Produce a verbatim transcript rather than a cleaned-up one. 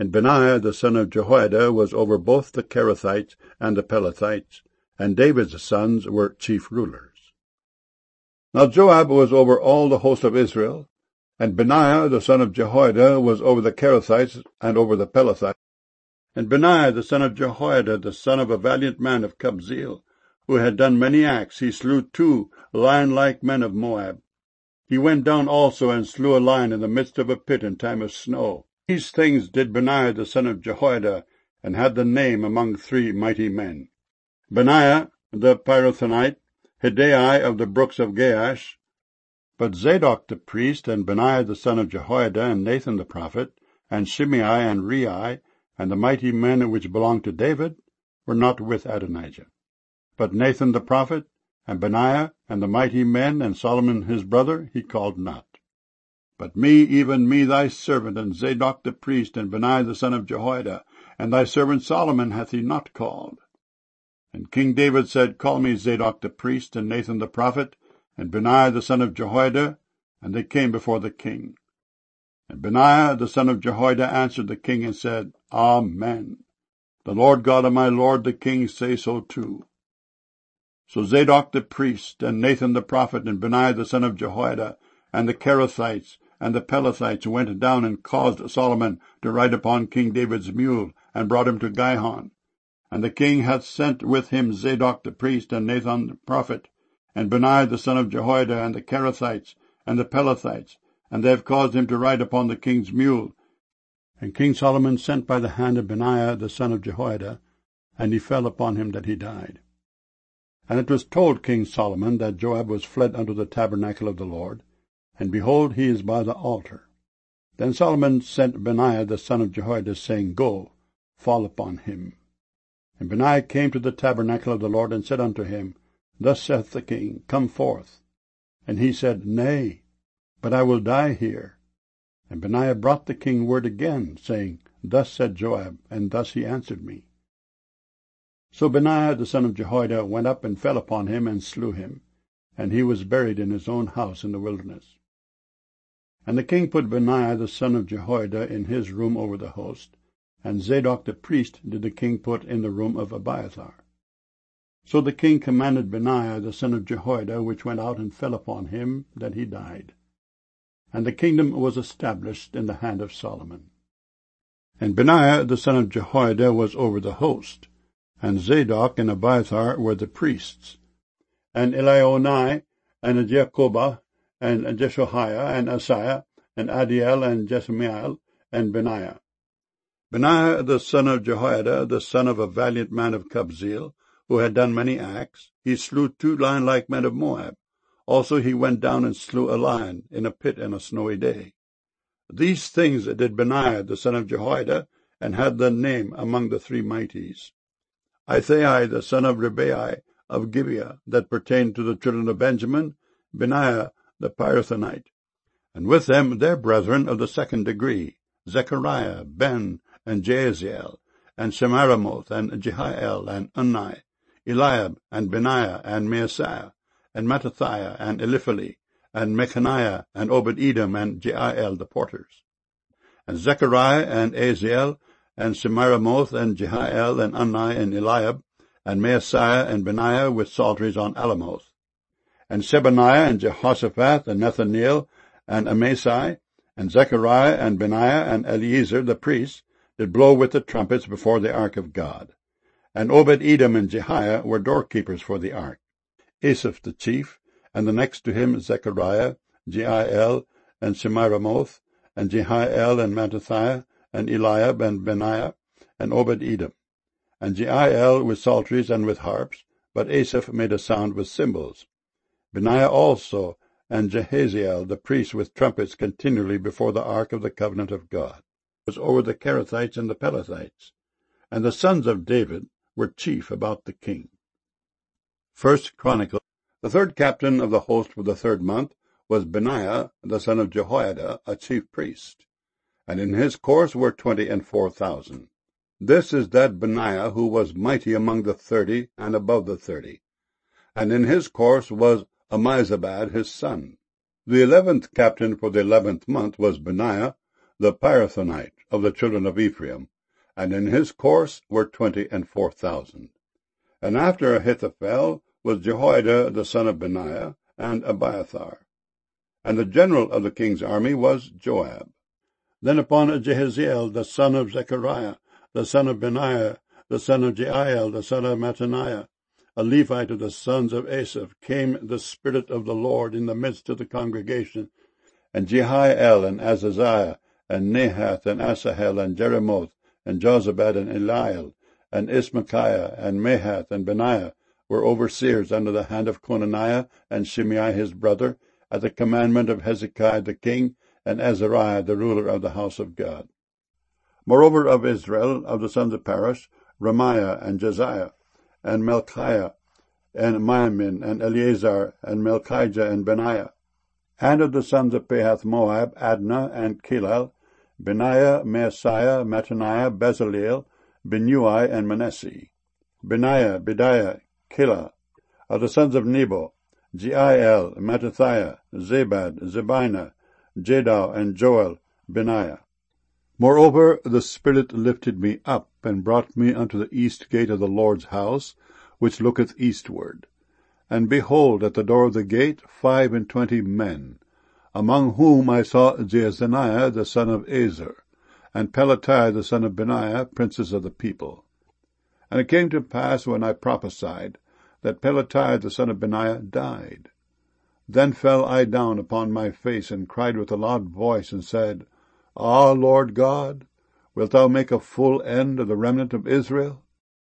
And Benaiah the son of Jehoiada was over both the Kerethites and the Pelethites, and David's sons were chief rulers. Now Joab was over all the host of Israel, and Benaiah the son of Jehoiada was over the Kerethites and over the Pelethites. And Benaiah the son of Jehoiada, the son of a valiant man of Kabzeel, who had done many acts, he slew two lion-like men of Moab. He went down also and slew a lion in the midst of a pit in time of snow. These things did Benaiah the son of Jehoiada, and had the name among three mighty men. Benaiah the Pirathonite, Hiddai of the brooks of Gaash. But Zadok the priest, and Benaiah the son of Jehoiada, and Nathan the prophet, and Shimei and Rei, and the mighty men which belonged to David, were not with Adonijah. But Nathan the prophet, and Benaiah, and the mighty men, and Solomon his brother, he called not. But me, even me thy servant, and Zadok the priest, and Benaiah the son of Jehoiada, and thy servant Solomon hath he not called. And King David said, Call me Zadok the priest, and Nathan the prophet, and Benaiah the son of Jehoiada, and they came before the king. And Benaiah the son of Jehoiada answered the king, and said, Amen. The Lord God of my lord the king say so too. So Zadok the priest, and Nathan the prophet, and Benaiah the son of Jehoiada, and the Kerethites, and the Pelethites went down and caused Solomon to ride upon King David's mule, and brought him to Gihon. And the king hath sent with him Zadok the priest, and Nathan the prophet, and Benaiah the son of Jehoiada, and the Kerethites, and the Pelethites, and they have caused him to ride upon the king's mule. And King Solomon sent by the hand of Benaiah the son of Jehoiada, and he fell upon him that he died. And it was told King Solomon that Joab was fled unto the tabernacle of the Lord, and behold, he is by the altar. Then Solomon sent Benaiah the son of Jehoiada, saying, Go, fall upon him. And Benaiah came to the tabernacle of the Lord, and said unto him, Thus saith the king, Come forth. And he said, Nay, but I will die here. And Benaiah brought the king word again, saying, Thus said Joab, and thus he answered me. So Benaiah the son of Jehoiada went up and fell upon him, and slew him, and he was buried in his own house in the wilderness. And the king put Benaiah the son of Jehoiada in his room over the host, and Zadok the priest did the king put in the room of Abiathar. So the king commanded Benaiah the son of Jehoiada, which went out and fell upon him, that he died. And the kingdom was established in the hand of Solomon. And Benaiah the son of Jehoiada was over the host, and Zadok and Abiathar were the priests, and Elionai, and Jacobah, and Jeshoiah, and Asaiah, and Adiel, and Jesamiel, and Benaiah. Benaiah the son of Jehoiada, the son of a valiant man of Kabzeel, who had done many acts, he slew two lion-like men of Moab. Also he went down and slew a lion in a pit in a snowy day. These things did Benaiah the son of Jehoiada, and had the name among the three mighties. Ithai the son of Ribai of Gibeah, that pertained to the children of Benjamin, Benaiah the Pirathonite, and with them their brethren of the second degree, Zechariah, Ben, and Jaasiel, and Shemaramoth, and Jehiel, and Unni, Eliab, and Benaiah, and Maaseiah, and Mattithiah, and Eliphali, and Mechaniah, and Obed-Edom, and Jeiel the porters, and Zechariah, and Aziel, and Shemaramoth, and Jehiel, and Unni, and Eliab, and Maaseiah, and Benaiah with psalteries on Alamoth, and Shebaniah, and Jehoshaphat, and Nethaneel, and Amasai, and Zechariah, and Benaiah, and Eliezer the priest, did blow with the trumpets before the ark of God. And Obed-Edom and Jehiah were doorkeepers for the ark. Asaph the chief, and the next to him Zechariah, Jeiel, and Shemiramoth, and Jehiel, and Mattithiah, and Eliab, and Benaiah, and Obed-Edom, and Jeiel with psalteries and with harps, but Asaph made a sound with cymbals. Benaiah also, and Jehaziel the priest with trumpets continually before the ark of the covenant of God, was over the Kerethites and the Pelethites. And the sons of David were chief about the king. First Chronicles. The third captain of the host for the third month was Benaiah the son of Jehoiada, a chief priest, and in his course were twenty and four thousand. This is that Benaiah who was mighty among the thirty and above the thirty, and in his course was Ammizabad his son. The eleventh captain for the eleventh month was Benaiah the Pirathonite, of the children of Ephraim, and in his course were twenty and four thousand. And after Ahithophel was Jehoiada the son of Benaiah, and Abiathar. And the general of the king's army was Joab. Then upon Jehaziel the son of Zechariah, the son of Benaiah, the son of Jeiel, the son of Mattaniah, a Levite of the sons of Asaph, came the Spirit of the Lord in the midst of the congregation, and Jehiel and Azaziah, and Nahath, and Asahel, and Jeremoth, and Jozabad, and Eliel, and Ismachiah, and Mahath, and Benaiah, were overseers under the hand of Conaniah and Shimei his brother, at the commandment of Hezekiah the king, and Azariah the ruler of the house of God. Moreover of Israel, of the sons of Parosh, Ramiah, and Josiah, and Melchiah, and Maamin, and Eleazar, and Melchijah, and Benaiah. And of the sons of Pahath-Moab, Adnah, and Kelal, Benaiah, Maaseiah, Mattaniah, Bezaleel, Binnui, and Manasseh. Benaiah, Bediah, Kelal. Of the sons of Nebo, Jeiel, Mattathiah, Zabad, Zebina, Jadau, and Joel, Benaiah. Moreover, the Spirit lifted me up, and brought me unto the east gate of the Lord's house, which looketh eastward. And behold, at the door of the gate, five and twenty men, among whom I saw Jaazaniah the son of Ezer, and Pelatiah the son of Benaiah, princes of the people. And it came to pass, when I prophesied, that Pelatiah the son of Benaiah died. Then fell I down upon my face, and cried with a loud voice, and said, Ah, Lord God, wilt thou make a full end of the remnant of Israel?